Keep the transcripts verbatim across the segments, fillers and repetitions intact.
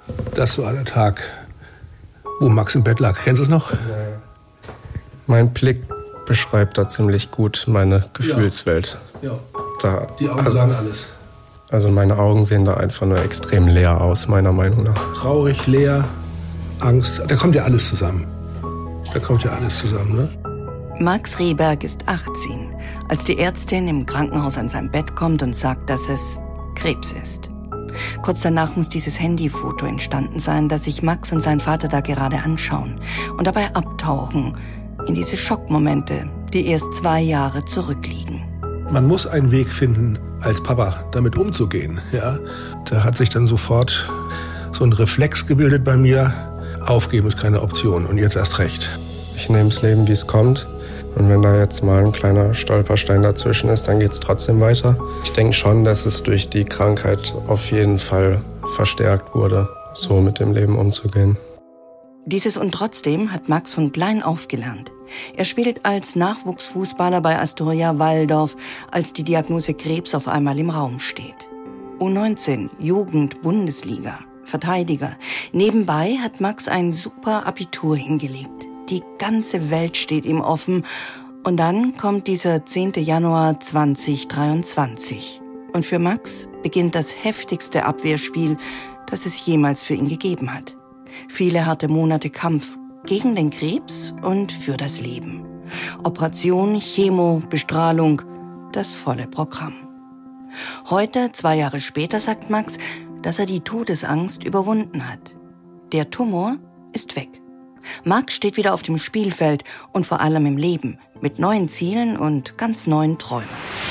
Das war der Tag, wo Max im Bett lag. Kennst du es noch? Ja. Mein Blick beschreibt da ziemlich gut meine Gefühlswelt. Ja. ja. Da, Die Augen also, sagen alles. Also meine Augen sehen da einfach nur extrem leer aus, meiner Meinung nach. Traurig, leer, Angst. Da kommt ja alles zusammen. Da kommt ja alles zusammen, ne? Max Rehberg ist achtzehn, als die Ärztin im Krankenhaus an sein Bett kommt und sagt, dass es Krebs ist. Kurz danach muss dieses Handyfoto entstanden sein, das sich Max und sein Vater da gerade anschauen und dabei abtauchen in diese Schockmomente, die erst zwei Jahre zurückliegen. Man muss einen Weg finden, als Papa damit umzugehen. Ja? Da hat sich dann sofort so ein Reflex gebildet bei mir. Aufgeben ist keine Option und jetzt erst recht. Ich nehme das Leben, wie es kommt. Und wenn da jetzt mal ein kleiner Stolperstein dazwischen ist, dann geht es trotzdem weiter. Ich denke schon, dass es durch die Krankheit auf jeden Fall verstärkt wurde, so mit dem Leben umzugehen. Dieses und trotzdem hat Max von klein auf gelernt. Er spielt als Nachwuchsfußballer bei Astoria Walldorf, als die Diagnose Krebs auf einmal im Raum steht. U neunzehn, Jugend, Bundesliga, Verteidiger. Nebenbei hat Max ein super Abitur hingelegt. Die ganze Welt steht ihm offen. Und dann kommt dieser zehnten Januar zweitausenddreiundzwanzig. Und für Max beginnt das heftigste Abwehrspiel, das es jemals für ihn gegeben hat. Viele harte Monate Kampf gegen den Krebs und für das Leben. Operation, Chemo, Bestrahlung, das volle Programm. Heute, zwei Jahre später, sagt Max, dass er die Todesangst überwunden hat. Der Tumor ist weg. Max steht wieder auf dem Spielfeld und vor allem im Leben, mit neuen Zielen und ganz neuen Träumen.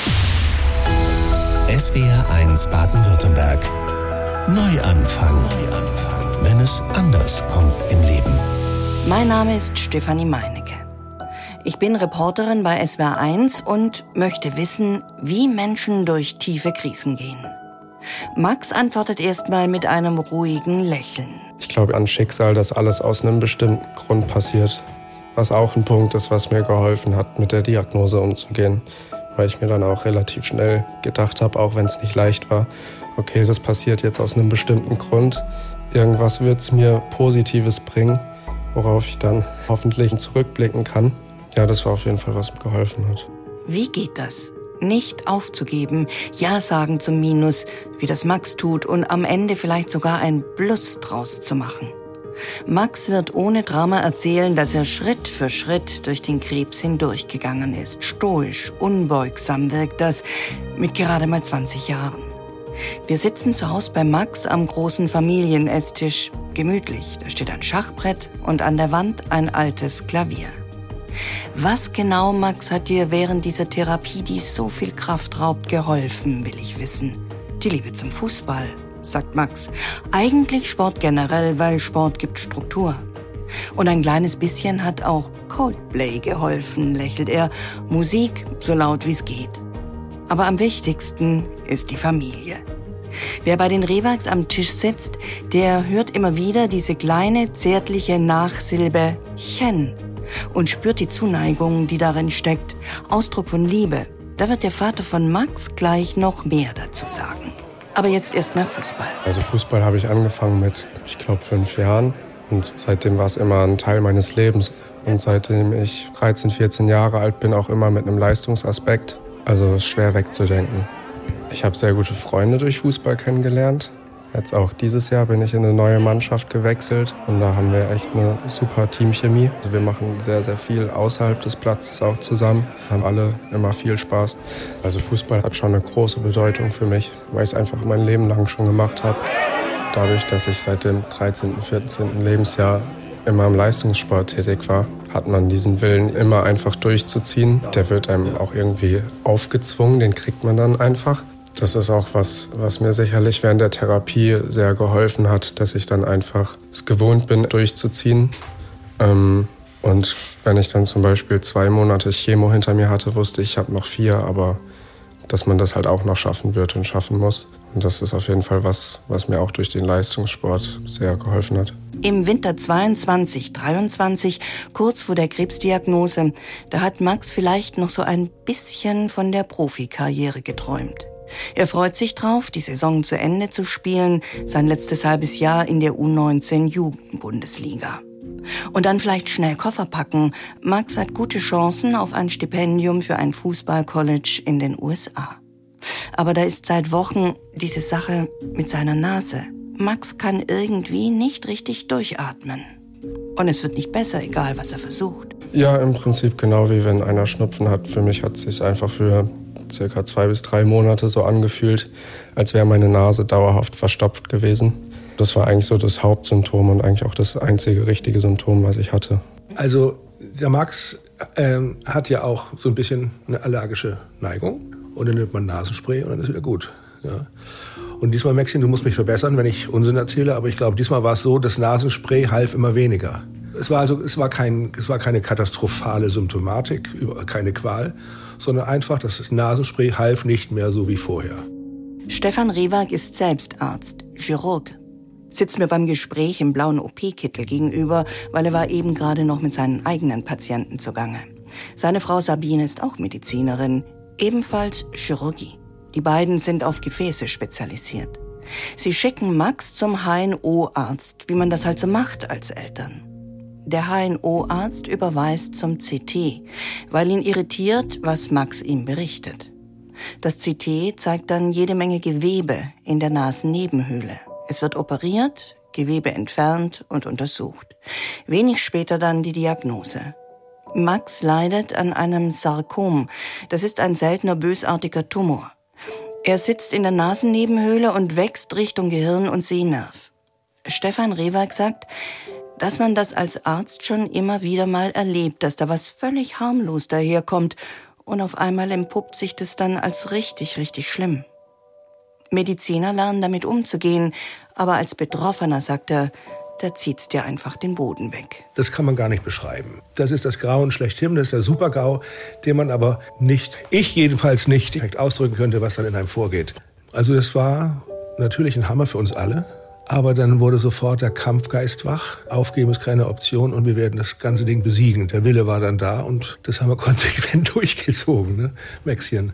S W R eins Baden-Württemberg. Neuanfang. Neuanfang. Wenn es anders kommt im Leben. Mein Name ist Stefanie Meinecke. Ich bin Reporterin bei S W R eins und möchte wissen, wie Menschen durch tiefe Krisen gehen. Max antwortet erstmal mit einem ruhigen Lächeln. Ich glaube an Schicksal, dass alles aus einem bestimmten Grund passiert. Was auch ein Punkt ist, was mir geholfen hat, mit der Diagnose umzugehen. Weil ich mir dann auch relativ schnell gedacht habe, auch wenn es nicht leicht war, okay, das passiert jetzt aus einem bestimmten Grund. Irgendwas wird es mir Positives bringen, worauf ich dann hoffentlich zurückblicken kann. Ja, das war auf jeden Fall, was mir geholfen hat. Wie geht das? Nicht aufzugeben, Ja sagen zum Minus, wie das Max tut, und am Ende vielleicht sogar ein Plus draus zu machen. Max wird ohne Drama erzählen, dass er Schritt für Schritt durch den Krebs hindurchgegangen ist. Stoisch, unbeugsam wirkt das mit gerade mal zwanzig Jahren. Wir sitzen zu Hause bei Max am großen Familienesstisch. Gemütlich, da steht ein Schachbrett und an der Wand ein altes Klavier. Was genau, Max, hat dir während dieser Therapie, die so viel Kraft raubt, geholfen, will ich wissen. Die Liebe zum Fußball, sagt Max. Eigentlich Sport generell, weil Sport gibt Struktur. Und ein kleines bisschen hat auch Coldplay geholfen, lächelt er. Musik, so laut wie es geht. Aber am wichtigsten ist die Familie. Wer bei den Rehbergs am Tisch sitzt, der hört immer wieder diese kleine, zärtliche Nachsilbe Chen und spürt die Zuneigung, die darin steckt. Ausdruck von Liebe. Da wird der Vater von Max gleich noch mehr dazu sagen. Aber jetzt erst mal Fußball. Also Fußball habe ich angefangen mit, ich glaube, fünf Jahren. Und seitdem war es immer ein Teil meines Lebens. Und seitdem ich dreizehn, vierzehn Jahre alt bin, auch immer mit einem Leistungsaspekt. Also ist schwer wegzudenken. Ich habe sehr gute Freunde durch Fußball kennengelernt. Jetzt auch dieses Jahr bin ich in eine neue Mannschaft gewechselt und da haben wir echt eine super Teamchemie. Also wir machen sehr, sehr viel außerhalb des Platzes auch zusammen, haben alle immer viel Spaß. Also Fußball hat schon eine große Bedeutung für mich, weil ich es einfach mein Leben lang schon gemacht habe. Dadurch, dass ich seit dem dreizehnten, vierzehnten Lebensjahr immer im Leistungssport tätig war, hat man diesen Willen immer einfach durchzuziehen. Der wird einem auch irgendwie aufgezwungen, den kriegt man dann einfach. Das ist auch was, was mir sicherlich während der Therapie sehr geholfen hat, dass ich dann einfach es gewohnt bin, durchzuziehen. Ähm, und wenn ich dann zum Beispiel zwei Monate Chemo hinter mir hatte, wusste ich, ich habe noch vier, aber dass man das halt auch noch schaffen wird und schaffen muss. Und das ist auf jeden Fall was, was mir auch durch den Leistungssport sehr geholfen hat. Im Winter zweiundzwanzig, dreiundzwanzig, kurz vor der Krebsdiagnose, da hat Max vielleicht noch so ein bisschen von der Profikarriere geträumt. Er freut sich drauf, die Saison zu Ende zu spielen, sein letztes halbes Jahr in der U neunzehn Jugendbundesliga. Und dann vielleicht schnell Koffer packen. Max hat gute Chancen auf ein Stipendium für ein Fußballcollege in den U S A. Aber da ist seit Wochen diese Sache mit seiner Nase. Max kann irgendwie nicht richtig durchatmen. Und es wird nicht besser, egal was er versucht. Ja, im Prinzip genau wie wenn einer Schnupfen hat. Für mich hat es sich einfach für circa zwei bis drei Monate so angefühlt, als wäre meine Nase dauerhaft verstopft gewesen. Das war eigentlich so das Hauptsymptom und eigentlich auch das einzige richtige Symptom, was ich hatte. Also der Max ähm, hat ja auch so ein bisschen eine allergische Neigung. Und dann nimmt man Nasenspray und dann ist wieder gut. Ja. Und diesmal, Maxchen, du musst mich verbessern, wenn ich Unsinn erzähle, aber ich glaube, diesmal war es so, das Nasenspray half immer weniger. Es war also, es war kein, es war keine katastrophale Symptomatik, keine Qual, sondern einfach, das Nasenspray half nicht mehr so wie vorher. Stefan Rewag ist selbst Arzt, Chirurg. Sitzt mir beim Gespräch im blauen O P-Kittel gegenüber, weil er war eben gerade noch mit seinen eigenen Patienten zugange. Seine Frau Sabine ist auch Medizinerin, ebenfalls Chirurgie. Die beiden sind auf Gefäße spezialisiert. Sie schicken Max zum H N O-Arzt, wie man das halt so macht als Eltern. Der H N O-Arzt überweist zum C T, weil ihn irritiert, was Max ihm berichtet. Das C T zeigt dann jede Menge Gewebe in der Nasennebenhöhle. Es wird operiert, Gewebe entfernt und untersucht. Wenig später dann die Diagnose. Max leidet an einem Sarkom. Das ist ein seltener bösartiger Tumor. Er sitzt in der Nasennebenhöhle und wächst Richtung Gehirn und Sehnerv. Stefan Rewag sagt, dass man das als Arzt schon immer wieder mal erlebt, dass da was völlig harmlos daherkommt und auf einmal entpuppt sich das dann als richtig, richtig schlimm. Mediziner lernen damit umzugehen, aber als Betroffener, sagt er, da zieht's dir einfach den Boden weg. Das kann man gar nicht beschreiben. Das ist das Grauen schlechthin, das ist der Super-GAU, den man aber nicht, ich jedenfalls nicht, direkt ausdrücken könnte, was dann in einem vorgeht. Also das war natürlich ein Hammer für uns alle, aber dann wurde sofort der Kampfgeist wach. Aufgeben ist keine Option und wir werden das ganze Ding besiegen. Der Wille war dann da und das haben wir konsequent durchgezogen, ne, Maxchen.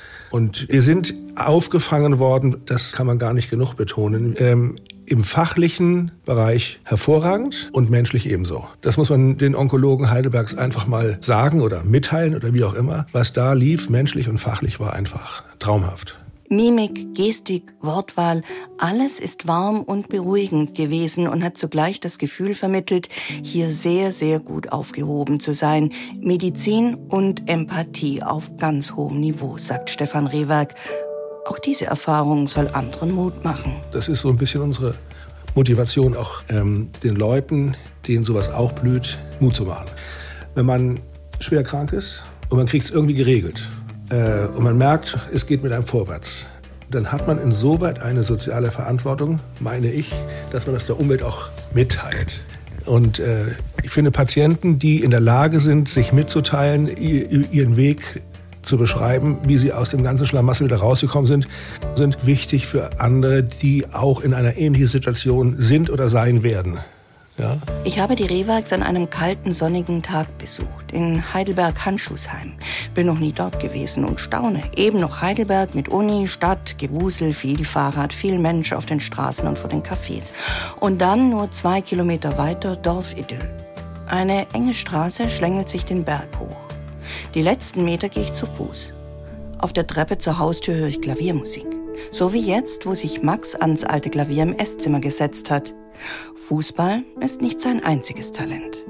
Und wir sind aufgefangen worden, das kann man gar nicht genug betonen, ähm, im fachlichen Bereich hervorragend und menschlich ebenso. Das muss man den Onkologen Heidelbergs einfach mal sagen oder mitteilen oder wie auch immer. Was da lief, menschlich und fachlich, war einfach traumhaft. Mimik, Gestik, Wortwahl, alles ist warm und beruhigend gewesen und hat zugleich das Gefühl vermittelt, hier sehr, sehr gut aufgehoben zu sein. Medizin und Empathie auf ganz hohem Niveau, sagt Stefan Rewag. Auch diese Erfahrung soll anderen Mut machen. Das ist so ein bisschen unsere Motivation, auch ähm, den Leuten, denen sowas auch blüht, Mut zu machen. Wenn man schwer krank ist und man kriegt es irgendwie geregelt, Äh, und man merkt, es geht mit einem vorwärts, dann hat man insoweit eine soziale Verantwortung, meine ich, dass man das der Umwelt auch mitteilt. Und äh, ich finde, Patienten, die in der Lage sind, sich mitzuteilen, ihren Weg zu beschreiben, wie sie aus dem ganzen Schlamassel da rausgekommen sind, sind wichtig für andere, die auch in einer ähnlichen Situation sind oder sein werden. Ja? Ich habe die Rewags an einem kalten, sonnigen Tag besucht, in Heidelberg-Handschuhsheim. Bin noch nie dort gewesen und staune. Eben noch Heidelberg mit Uni, Stadt, Gewusel, viel Fahrrad, viel Mensch auf den Straßen und vor den Cafés. Und dann nur zwei Kilometer weiter Dorfidyll. Eine enge Straße schlängelt sich den Berg hoch. Die letzten Meter gehe ich zu Fuß. Auf der Treppe zur Haustür höre ich Klaviermusik. So wie jetzt, wo sich Max ans alte Klavier im Esszimmer gesetzt hat. Fußball ist nicht sein einziges Talent.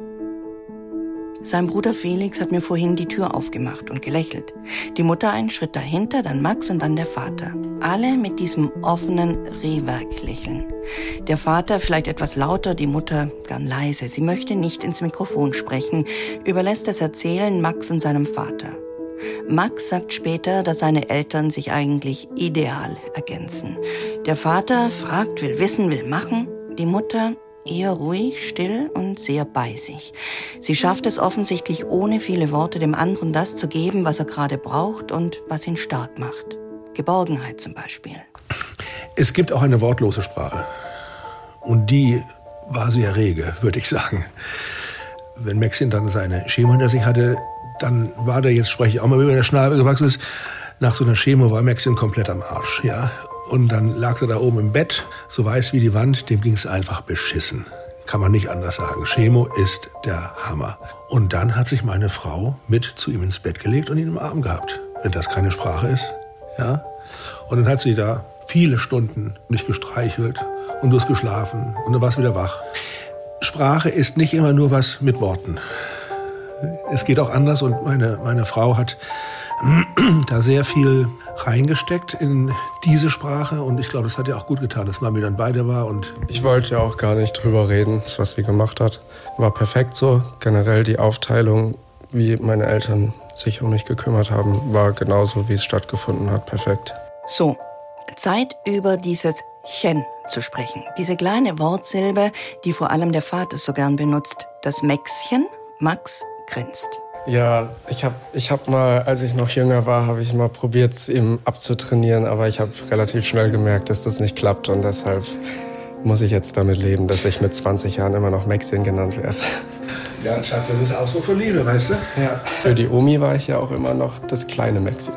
Sein Bruder Felix hat mir vorhin die Tür aufgemacht und gelächelt. Die Mutter einen Schritt dahinter, dann Max und dann der Vater. Alle mit diesem offenen Rehwerk-Lächeln. Der Vater vielleicht etwas lauter, die Mutter gern leise. Sie möchte nicht ins Mikrofon sprechen, überlässt das Erzählen Max und seinem Vater. Max sagt später, dass seine Eltern sich eigentlich ideal ergänzen. Der Vater fragt, will wissen, will machen. Die Mutter eher ruhig, still und sehr bei sich. Sie schafft es offensichtlich, ohne viele Worte dem anderen das zu geben, was er gerade braucht und was ihn stark macht. Geborgenheit zum Beispiel. Es gibt auch eine wortlose Sprache. Und die war sehr rege, würde ich sagen. Wenn Maxchen dann seine Chemo hinter sich hatte, dann war der, jetzt spreche ich auch mal, wie der Schnabel gewachsen ist, Nach so einer Chemo war Maxchen komplett am Arsch, ja. Und dann lag er da oben im Bett, so weiß wie die Wand, dem ging es einfach beschissen. Kann man nicht anders sagen. Chemo ist der Hammer. Und dann hat sich meine Frau mit zu ihm ins Bett gelegt und ihn im Arm gehabt. Wenn das keine Sprache ist, ja. Und dann hat sie da viele Stunden nicht gestreichelt und durchgeschlafen und dann war es wieder wach. Sprache ist nicht immer nur was mit Worten. Es geht auch anders und meine, meine Frau hat da sehr viel reingesteckt in diese Sprache und ich glaube, das hat ihr auch gut getan, dass Mami dann bei dir war. Und ich wollte ja auch gar nicht drüber reden, was sie gemacht hat. War perfekt so. Generell die Aufteilung, wie meine Eltern sich um mich gekümmert haben, war genauso, wie es stattgefunden hat, perfekt. So, Zeit über dieses Chen zu sprechen. Diese kleine Wortsilbe, die vor allem der Vater so gern benutzt. Das Maxchen, Max grinst. Ja, ich habe ich hab mal, als ich noch jünger war, habe ich mal probiert, es ihm abzutrainieren, aber ich habe relativ schnell gemerkt, dass das nicht klappt und deshalb muss ich jetzt damit leben, dass ich mit zwanzig Jahren immer noch Maxchen genannt werde. Ja, Schatz, das ist Ausdruck von Liebe, weißt du? Ja. Für die Omi war ich ja auch immer noch das kleine Maxchen.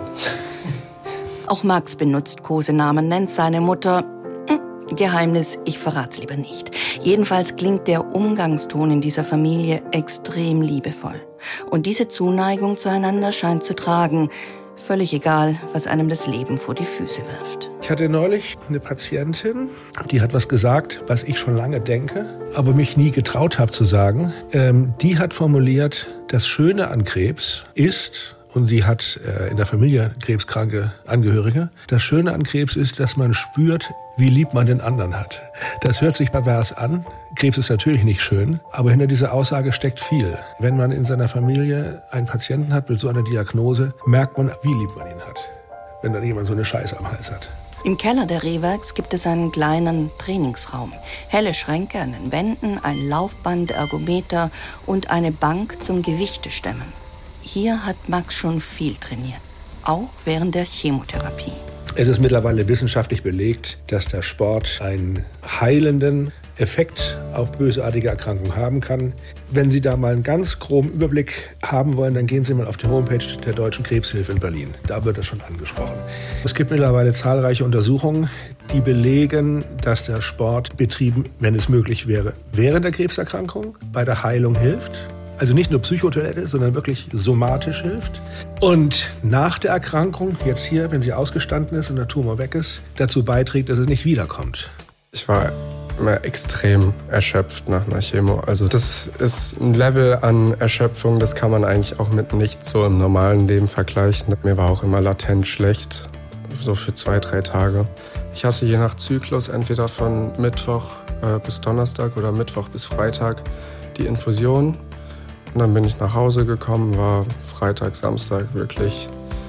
Auch Max benutzt Kosenamen, nennt seine Mutter... Geheimnis, ich verrat's lieber nicht. Jedenfalls klingt der Umgangston in dieser Familie extrem liebevoll. Und diese Zuneigung zueinander scheint zu tragen. Völlig egal, was einem das Leben vor die Füße wirft. Ich hatte neulich eine Patientin, die hat was gesagt, was ich schon lange denke, aber mich nie getraut habe zu sagen. Ähm, die hat formuliert, das Schöne an Krebs ist... Und sie hat äh, in der Familie krebskranke Angehörige. Das Schöne an Krebs ist, dass man spürt, wie lieb man den anderen hat. Das hört sich pervers an. Krebs ist natürlich nicht schön, aber hinter dieser Aussage steckt viel. Wenn man in seiner Familie einen Patienten hat mit so einer Diagnose, merkt man, wie lieb man ihn hat, wenn dann jemand so eine Scheiße am Hals hat. Im Keller der Rehwerks gibt es einen kleinen Trainingsraum. Helle Schränke an den Wänden, ein Laufband, Ergometer und eine Bank zum Gewichtestemmen. Hier hat Max schon viel trainiert, auch während der Chemotherapie. Es ist mittlerweile wissenschaftlich belegt, dass der Sport einen heilenden Effekt auf bösartige Erkrankungen haben kann. Wenn Sie da mal einen ganz groben Überblick haben wollen, dann gehen Sie mal auf die Homepage der Deutschen Krebshilfe in Berlin. Da wird das schon angesprochen. Es gibt mittlerweile zahlreiche Untersuchungen, die belegen, dass der Sport betrieben, wenn es möglich wäre, während der Krebserkrankung bei der Heilung hilft. Also nicht nur Psychotoilette, sondern wirklich somatisch hilft. Und nach der Erkrankung, jetzt hier, wenn sie ausgestanden ist und der Tumor weg ist, dazu beiträgt, dass es nicht wiederkommt. Ich war immer extrem erschöpft nach einer Chemo. Also das ist ein Level an Erschöpfung, das kann man eigentlich auch mit nicht so im normalen Leben vergleichen. Mir war auch immer latent schlecht, so für zwei, drei Tage. Ich hatte je nach Zyklus entweder von Mittwoch äh, bis Donnerstag oder Mittwoch bis Freitag die Infusion. Und dann bin ich nach Hause gekommen, war Freitag, Samstag wirklich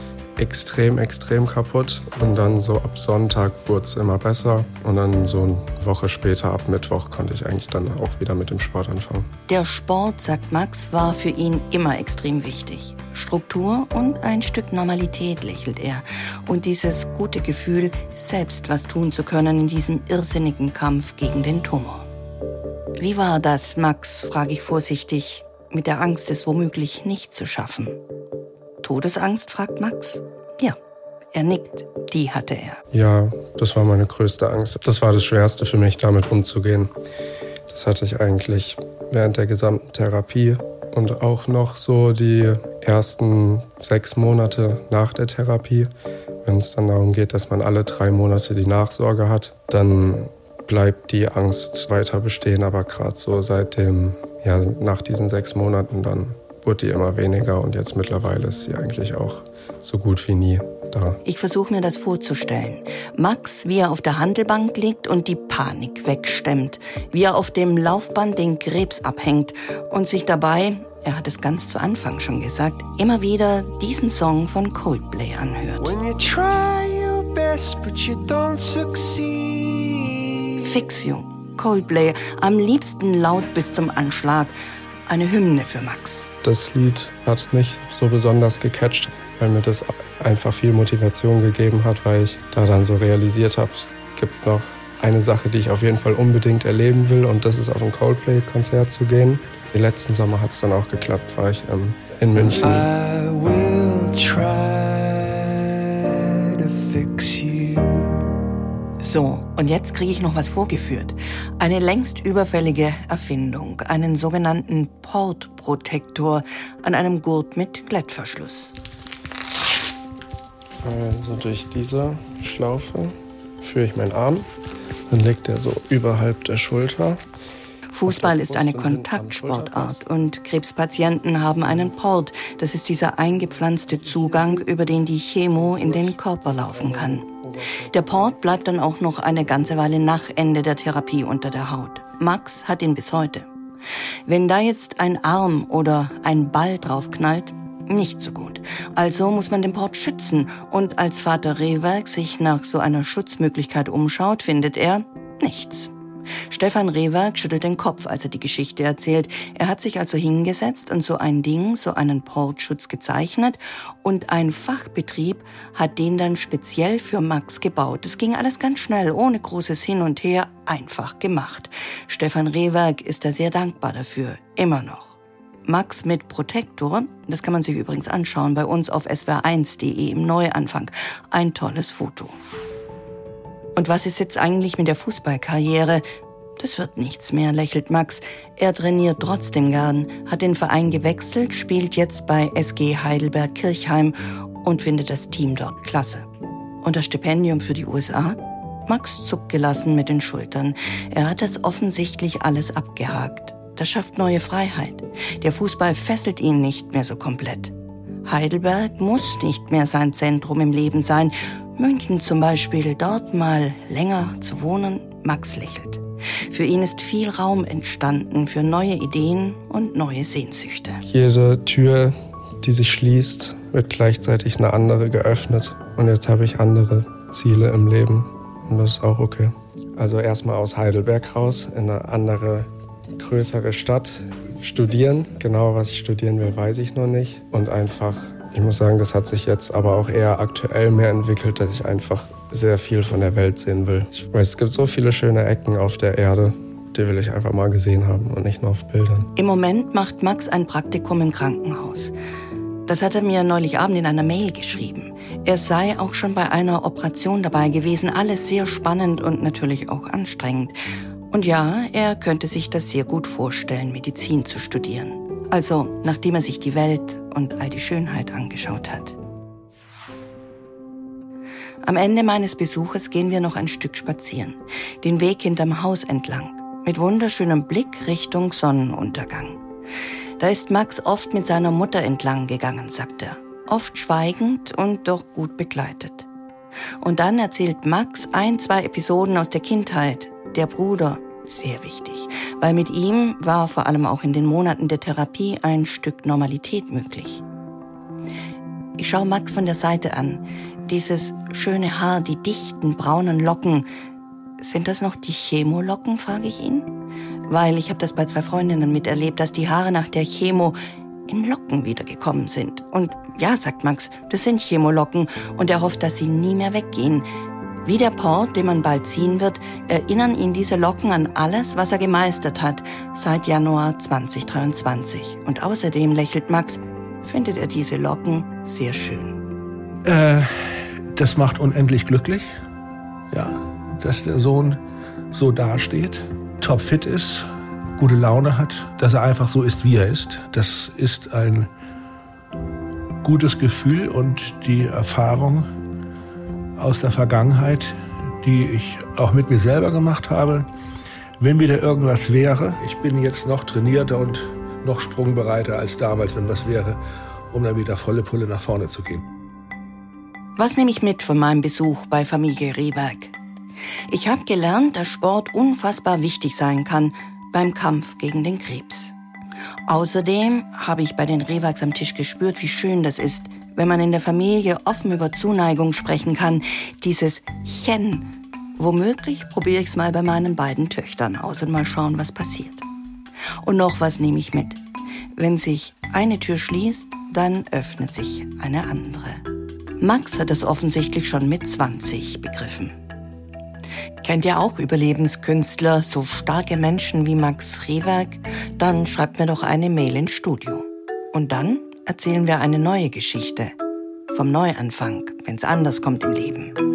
extrem, extrem kaputt. Und dann so ab Sonntag wurde es immer besser. Und dann so eine Woche später, ab Mittwoch, konnte ich eigentlich dann auch wieder mit dem Sport anfangen. Der Sport, sagt Max, war für ihn immer extrem wichtig. Struktur und ein Stück Normalität, lächelt er. Und dieses gute Gefühl, selbst was tun zu können in diesem irrsinnigen Kampf gegen den Tumor. Wie war das, Max, frage ich vorsichtig, mit der Angst, es womöglich nicht zu schaffen? Todesangst, fragt Max. Ja, er nickt. Die hatte er. Ja, das war meine größte Angst. Das war das Schwerste für mich, damit umzugehen. Das hatte ich eigentlich während der gesamten Therapie und auch noch so die ersten sechs Monate nach der Therapie. Wenn es dann darum geht, dass man alle drei Monate die Nachsorge hat, dann bleibt die Angst weiter bestehen. Aber gerade so seit dem Ja, nach diesen sechs Monaten dann wurde die immer weniger und jetzt mittlerweile ist sie eigentlich auch so gut wie nie da. Ich versuche mir das vorzustellen. Max, wie er auf der Handelbank liegt und die Panik wegstemmt. Wie er auf dem Laufband den Krebs abhängt und sich dabei, er hat es ganz zu Anfang schon gesagt, immer wieder diesen Song von Coldplay anhört. When you try your best, but you don't succeed. Fix You. Coldplay, am liebsten laut bis zum Anschlag. Eine Hymne für Max. Das Lied hat mich so besonders gecatcht, weil mir das einfach viel Motivation gegeben hat, weil ich da dann so realisiert habe, es gibt noch eine Sache, die ich auf jeden Fall unbedingt erleben will und das ist auf ein Coldplay-Konzert zu gehen. Den letzten Sommer hat es dann auch geklappt, war ich ähm, in München. I will try. fix you. So, und jetzt kriege ich noch was vorgeführt. Eine längst überfällige Erfindung, einen sogenannten Portprotektor an einem Gurt mit Klettverschluss. Also durch diese Schlaufe führe ich meinen Arm, dann liegt er so überhalb der Schulter. Fußball ist eine Kontaktsportart und Krebspatienten haben einen Port. Das ist dieser eingepflanzte Zugang, über den die Chemo in den Körper laufen kann. Der Port bleibt dann auch noch eine ganze Weile nach Ende der Therapie unter der Haut. Max hat ihn bis heute. Wenn da jetzt ein Arm oder ein Ball draufknallt, nicht so gut. Also muss man den Port schützen. Und als Vater Rehwerk sich nach so einer Schutzmöglichkeit umschaut, findet er nichts. Stefan Rehwerk schüttelt den Kopf, als er die Geschichte erzählt. Er hat sich also hingesetzt und so ein Ding, so einen Portschutz gezeichnet und ein Fachbetrieb hat den dann speziell für Max gebaut. Das ging alles ganz schnell, ohne großes Hin und Her, einfach gemacht. Stefan Rehwerk ist da sehr dankbar dafür, immer noch. Max mit Protektor, das kann man sich übrigens anschauen bei uns auf s w r eins punkt d e im Neuanfang. Ein tolles Foto. Und was ist jetzt eigentlich mit der Fußballkarriere? Das wird nichts mehr, lächelt Max. Er trainiert trotzdem gern, hat den Verein gewechselt, spielt jetzt bei S G Heidelberg-Kirchheim und findet das Team dort klasse. Und das Stipendium für die U S A? Max zuckt gelassen mit den Schultern. Er hat das offensichtlich alles abgehakt. Das schafft neue Freiheit. Der Fußball fesselt ihn nicht mehr so komplett. Heidelberg muss nicht mehr sein Zentrum im Leben sein. München zum Beispiel, dort mal länger zu wohnen, Max lächelt. Für ihn ist viel Raum entstanden für neue Ideen und neue Sehnsüchte. Jede Tür, die sich schließt, wird gleichzeitig eine andere geöffnet. Und jetzt habe ich andere Ziele im Leben und das ist auch okay. Also erstmal aus Heidelberg raus, in eine andere, größere Stadt studieren. Genau, was ich studieren will, weiß ich noch nicht. Und einfach, ich muss sagen, das hat sich jetzt aber auch eher aktuell mehr entwickelt, dass ich einfach sehr viel von der Welt sehen will. Ich weiß, es gibt so viele schöne Ecken auf der Erde, die will ich einfach mal gesehen haben und nicht nur auf Bildern. Im Moment macht Max ein Praktikum im Krankenhaus. Das hat er mir neulich Abend in einer Mail geschrieben. Er sei auch schon bei einer Operation dabei gewesen. Alles sehr spannend und natürlich auch anstrengend. Und ja, er könnte sich das sehr gut vorstellen, Medizin zu studieren. Also, nachdem er sich die Welt und all die Schönheit angeschaut hat. Am Ende meines Besuches gehen wir noch ein Stück spazieren. Den Weg hinterm Haus entlang. Mit wunderschönem Blick Richtung Sonnenuntergang. Da ist Max oft mit seiner Mutter entlang gegangen, sagt er. Oft schweigend und doch gut begleitet. Und dann erzählt Max ein, zwei Episoden aus der Kindheit. Der Bruder, sehr wichtig, weil mit ihm war vor allem auch in den Monaten der Therapie ein Stück Normalität möglich. Ich schaue Max von der Seite an. Dieses schöne Haar, die dichten braunen Locken. Sind das noch die Chemolocken, frage ich ihn. Weil ich habe das bei zwei Freundinnen miterlebt, dass die Haare nach der Chemo in Locken wiedergekommen sind. Und ja, sagt Max, das sind Chemolocken und er hofft, dass sie nie mehr weggehen. Wie der Port, den man bald ziehen wird, erinnern ihn diese Locken an alles, was er gemeistert hat seit Januar zwanzig dreiundzwanzig. Und außerdem, lächelt Max, findet er diese Locken sehr schön. Äh, das macht unendlich glücklich, ja, dass der Sohn so dasteht, topfit ist, gute Laune hat, dass er einfach so ist, wie er ist. Das ist ein gutes Gefühl und die Erfahrung aus der Vergangenheit, die ich auch mit mir selber gemacht habe. Wenn wieder irgendwas wäre, ich bin jetzt noch trainierter und noch sprungbereiter als damals, wenn was wäre, um dann wieder volle Pulle nach vorne zu gehen. Was nehme ich mit von meinem Besuch bei Familie Rehwerk? Ich habe gelernt, dass Sport unfassbar wichtig sein kann beim Kampf gegen den Krebs. Außerdem habe ich bei den Rehwerks am Tisch gespürt, wie schön das ist, wenn man in der Familie offen über Zuneigung sprechen kann. Dieses Chen. Womöglich probiere ich es mal bei meinen beiden Töchtern aus und mal schauen, was passiert. Und noch was nehme ich mit. Wenn sich eine Tür schließt, dann öffnet sich eine andere. Max hat es offensichtlich schon mit zwanzig begriffen. Kennt ihr auch Überlebenskünstler, so starke Menschen wie Max Rehwerk? Dann schreibt mir doch eine Mail ins Studio. Und dann erzählen wir eine neue Geschichte vom Neuanfang, wenn's anders kommt im Leben.